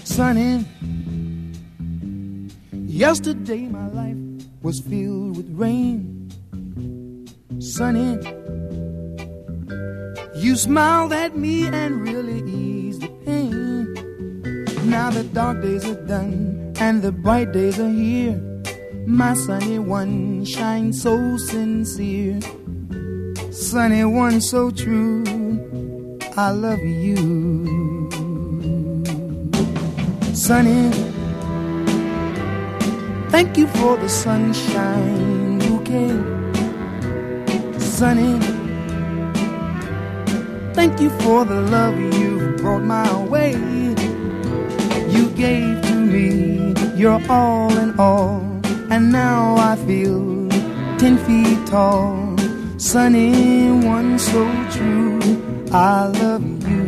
Sunny, yesterday my life was filled with rain. Sunny, you smiled at me and really eased the pain. Now the dark days are done and the bright days are here. My sunny one shines so sincere. Sunny one so true, I love you. Sunny, thank you for the sunshine bouquet. Sunny, thank you for the love you brought my way. You gave to me your all in all, and now I feel 10 feet tall. Sunny one so true, I love you.